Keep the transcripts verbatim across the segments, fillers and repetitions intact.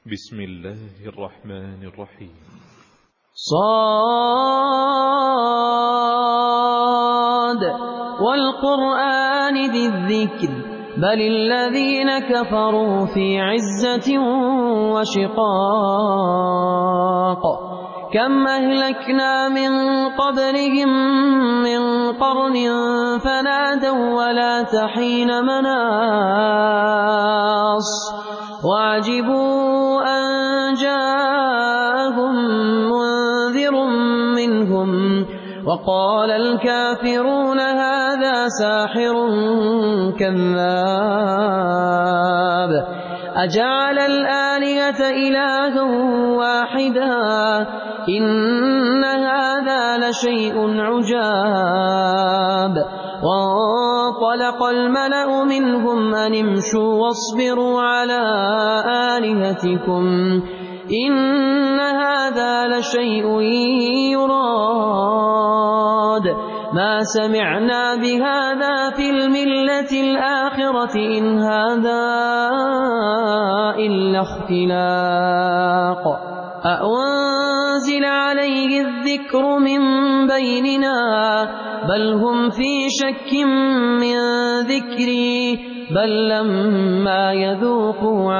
بسم الله الرحمن الرحيم. صاد والقرآن ذي الذكر بل الذين كفروا في عزة وشقاق كم أهلكنا من قبلهم من قرن فنادوا ولا تحين مناص وعجبوا أن جاءهم منذر منهم وقال الكافرون هذا ساحر كذاب أجعل الآلهة إلها واحدا إن هذا لشيء عجاب وانطلق الملأ منهم أن امشوا واصبروا على آلهتكم إن هذا لشيء يراد ما سمعنا بهذا في الملة الآخرة إن هذا إلا اختلاق أأنزل عليه الذكر من بيننا بل هم في شك من ذكري بل لما يذوقوا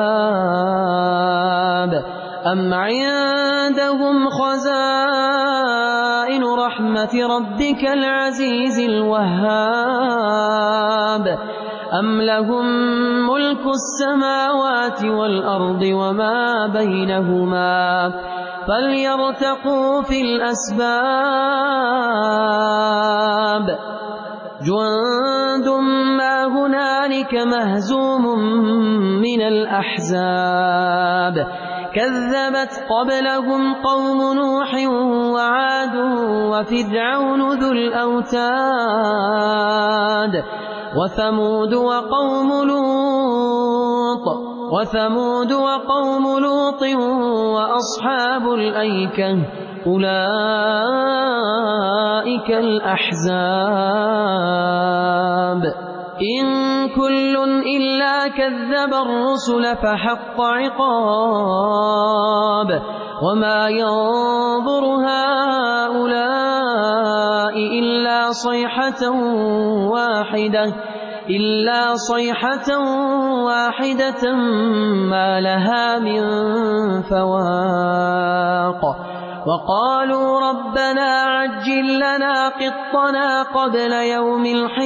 عذاب أم عندهم خزائن رحمة ربك العزيز الوهاب أم لهم ملك السماوات والأرض وما بينهما فليرتقوا في الأسباب جند ما هنالك مهزوم من الأحزاب كذبت قبلهم قوم نوح وعاد وفرعون ذو الأوتاد وثمود وقوم لوط وثمود وقوم لوط وأصحاب الأيكة أولئك الأحزاب إن كل إلا كذب الرسل فحق عقاب وما ينظر هؤلاء إلا صيحة واحدة إلا صيحة واحدة ما لها من فواق وقالوا ربنا عجل لنا قطنا قبل يوم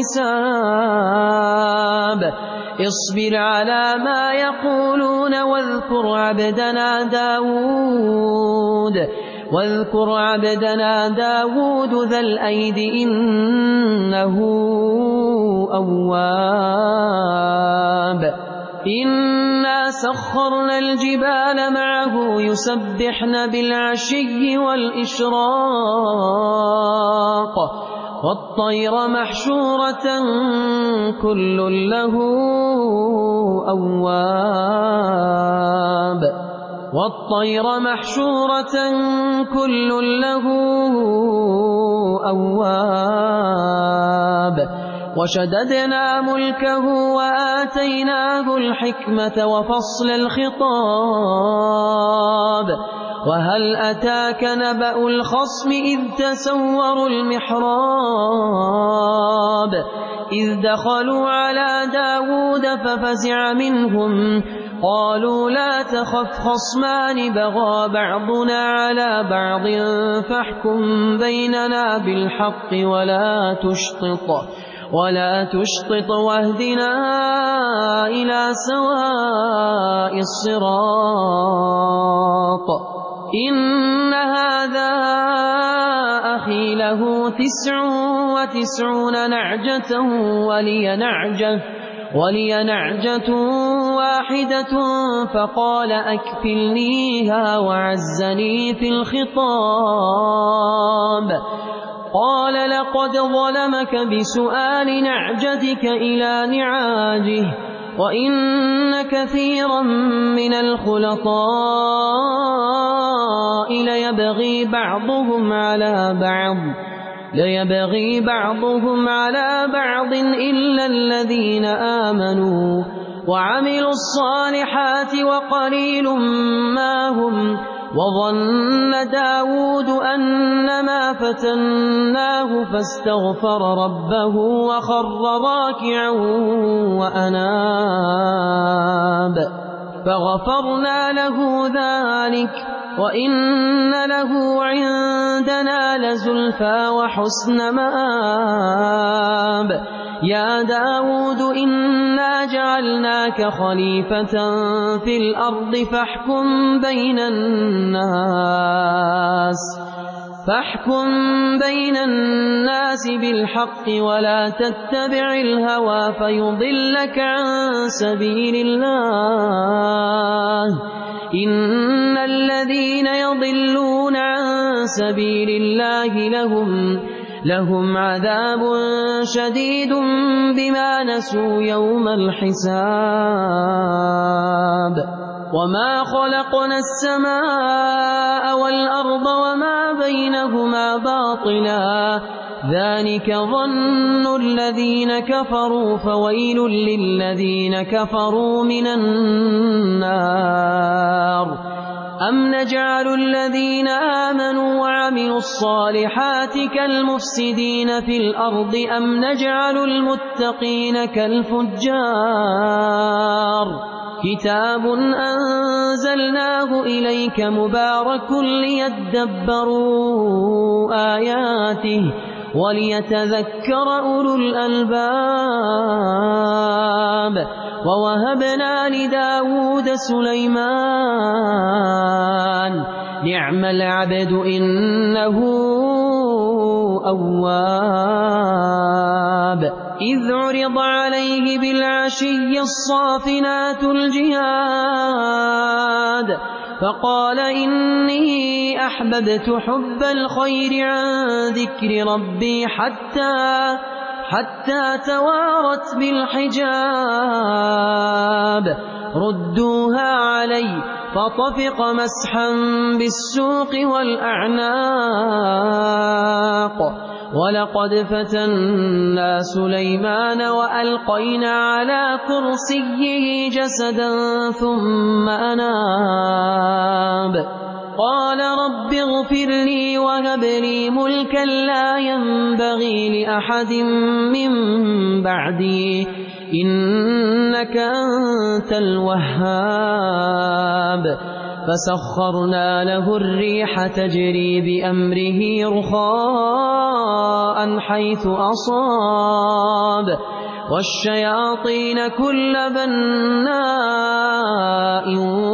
الحساب اصبر على ما يقولون واذكر عبدنا داود واذكر عبدنا داود ذا الأيد إنه أواب إنا سخرنا الجبال معه يسبحن بالعشي والإشراق والطير محشورة كل له أواب والطير محشورة كل له أواب وشددنا ملكه وآتيناه الحكمة وفصل الخطاب وهل أتاك نبأ الخصم إذ تسوروا المحراب إذ دخلوا على داود ففزع منهم قالوا لا تخف خصمان بغى بعضنا على بعض فاحكم بيننا بالحق ولا تشطط ولا تشطط واهدنا إلى سواء الصراط إن هذا أخي له تسع وتسعون نعجة ولي نعجة ولي نعجة واحدة فقال أكفلنيها وعزني في الخطاب قال لقد ظلمك بسؤال نعجتك إلى نعاجه وإن كثيرا من الخلطاء ليبغي بعضهم على بعض ليبغي بعضهم على بعض إلا الذين آمنوا وعملوا الصالحات وقليل ما هم وظن داود أنما فتناه فاستغفر ربه وخر راكعا وأناب فغفرنا له ذلك وإن له عندنا لزلفى وحسن مآب يا داود إنا جعلناك خليفة في الأرض فاحكم بين الناس فاحكم بين الناس بالحق ولا تتبع الهوى فيضلك عن سبيل الله إن الذين يضلون عن سبيل الله لهم لهم عذاب شديد بما نسوا يوم الحساب وما خلقنا السماء والأرض وما بينهما باطلا ذلك ظن الذين كفروا فويل للذين كفروا من النار أم نجعل الذين آمنوا وعملوا الصالحات كالمفسدين في الأرض أم نجعل المتقين كالفجار كتاب أنزلناه إليك مبارك ليدبروا آياته وليتذكر أولو الألباب ووهبنا لداود سليمان نعم العبد إنه أواب إذ عرض عليه بالعشي الصافنات الجياد فقال إني أحببت حب الخير عن ذكر ربي حتى حتى توارت بالحجاب ردوها علي فطفق مسحا بالسوق والأعناق ولقد فتنا سليمان وألقينا على كرسيه جسدا ثم أناب قال رب اغفر لي وهب لي ملكا لا ينبغي لأحد من بعدي إنك أنت الوهاب فسخرنا له الريح تجري بأمره رخاء حيث أصاب والشياطين كل بناء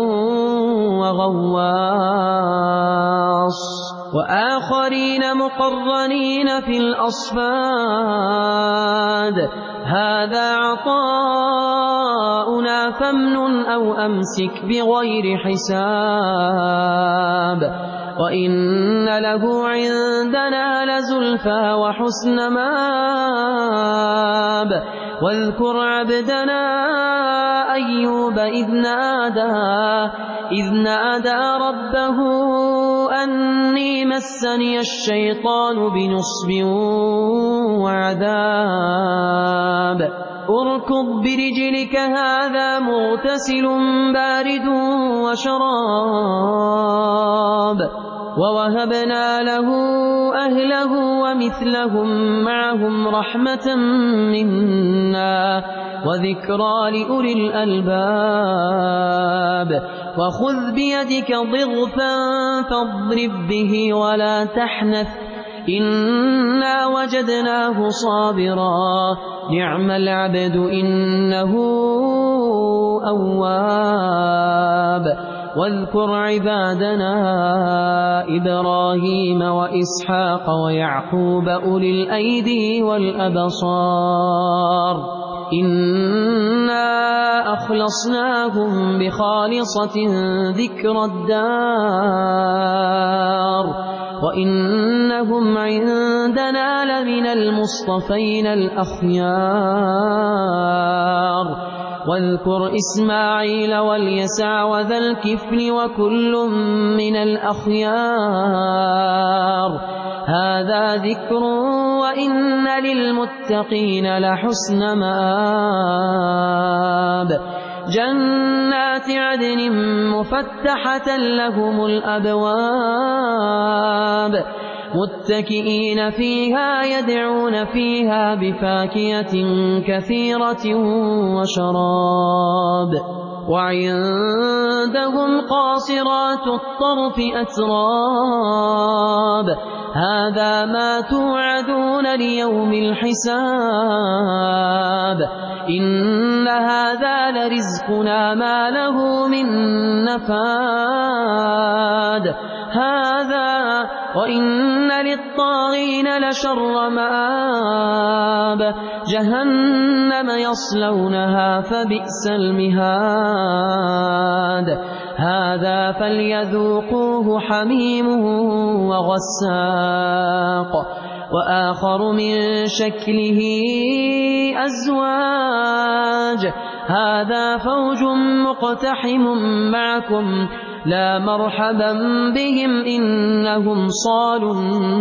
وغواص وآخرين مقرنين في الأصفاد هذا عطاؤنا فامنن أو أمسك بغير حساب وإن له عندنا لزلفى وحسن مآب واذكر عبدنا أيوب إذ نادى إذ نادى ربه أني مسني الشيطان بنصب وعذاب اركض برجلك هذا مغتسل بارد وشراب ووهبنا له أهله ومثلهم معهم رحمة منا وذكرى لأولي الألباب وخذ بيدك ضغثا فاضرب به ولا تحنث إنا وجدناه صابرا نعم العبد إنه أواب واذكر عبادنا إبراهيم وإسحاق ويعقوب أولي الأيدي والأبصار إنا أخلصناهم بخالصة ذكر الدار وإنهم عندنا لمن المصطفين الأخيار واذكر إسماعيل واليسع وذا الكفل وكل من الأخيار هذا ذكر وإن للمتقين لحسن مآب جنات عدن مفتحة لهم الأبواب متكئين فيها يدعون فيها بفاكهة كثيرة وشراب وعندهم قاصرات الطرف أتراب هذا ما توعدون ليوم الحساب إن هذا لرزقنا ما له من نفاد هذا وإن للطاغين لشر مآب جهنم يصلونها فبئس المهاد هذا فليذوقوه حميم وغساق وآخر من شكله أزواج هذا فوج مقتحم معكم لا مرحبا بهم إنهم صالوا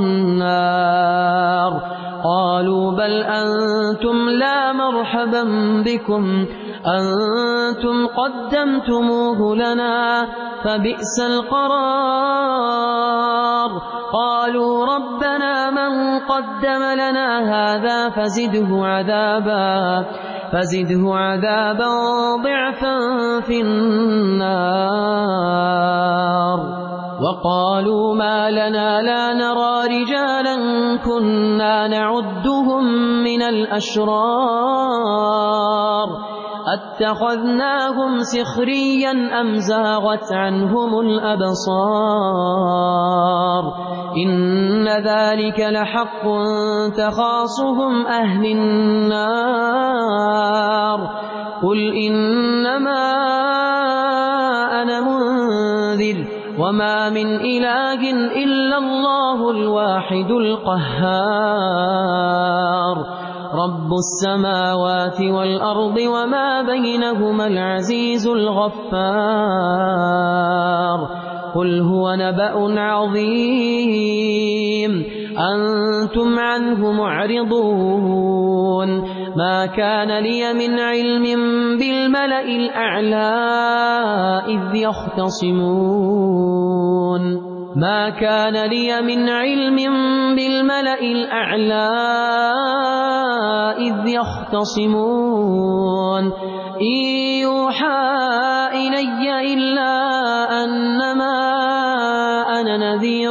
النار قالوا بل أنتم لا مرحبا بكم أنتم قدمتموه لنا فبئس القرار قالوا ربنا من قدم لنا هذا فزده عذابا فزده عذابا ضعفا في النار وقالوا ما لنا لا نرى رجالا كنا نعدهم من الأشرار أتخذناهم سخريا أم زاغت عنهم الأبصار إن ذلك لحق تخاصهم أهل النار قل إنما أنا منذر وما من إله إلا الله الواحد القهار رب السماوات والأرض وما بينهما العزيز الغفار قل هو نبأ عظيم أنتم عنه معرضون ما كان لي من علم بالملأ الأعلى إذ يختصمون ما كان لي من علم بالملأ الأعلى إذ يختصمون إن يوحى إلي إلا أنما أنا نذير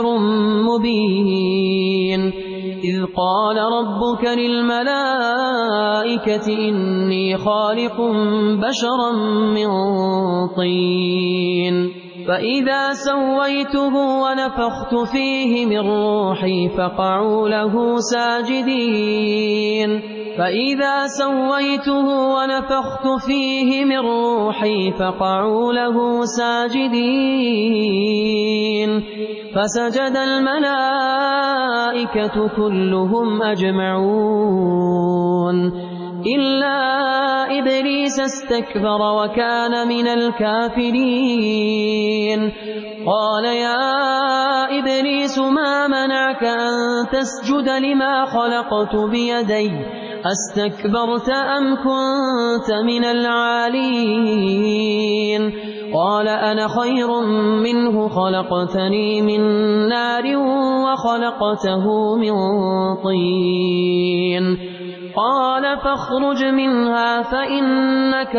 مبين إذ قال ربك للملائكة إني خالق بشرا من طين فإذا سويته ونفخت فيه من روحي فقعوا له ساجدين فإذا سويته ونفخت فيه من روحي فقعوا له ساجدين فسجد الملائكة كلهم أجمعون إلا إبليس استكبر وكان من الكافرين قال يا إبليس ما منعك أن تسجد لما خلقت بيدي أستكبرت أم كنت من العالين قال أنا خير منه خلقتني من نار وخلقته من طين قال فاخرج منها فإنك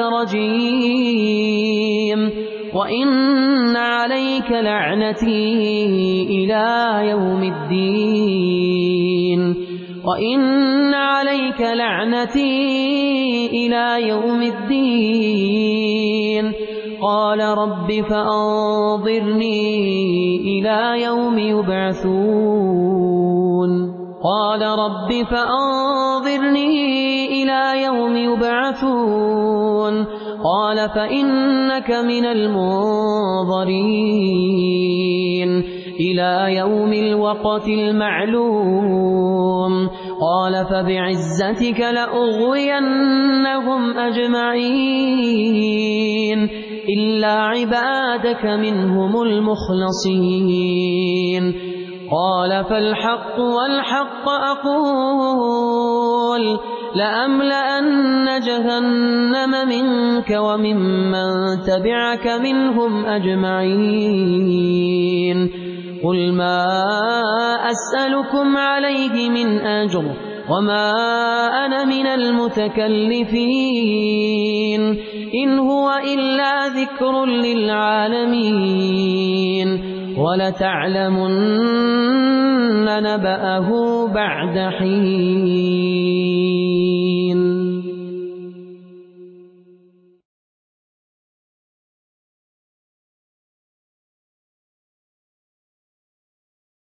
رجيم وإن عليك لعنتي إلى يوم الدين وإن عليك لعنتي إلى يوم الدين قال رب فأنظرني إلى يوم يبعثون قال رب فأنظرني إلى يوم يبعثون قال فإنك من المنظرين إلى يوم الوقت المعلوم قال فبعزتك لأغوينهم أجمعين إلا عبادك منهم المخلصين قال فالحق والحق أقول لأملأن جهنم منك وممن تبعك منهم أجمعين قل ما أسألكم عليه من أجر وما أنا من المتكلفين إن هو إلا ذكر للعالمين ولتعلمن نبأه بعد حين.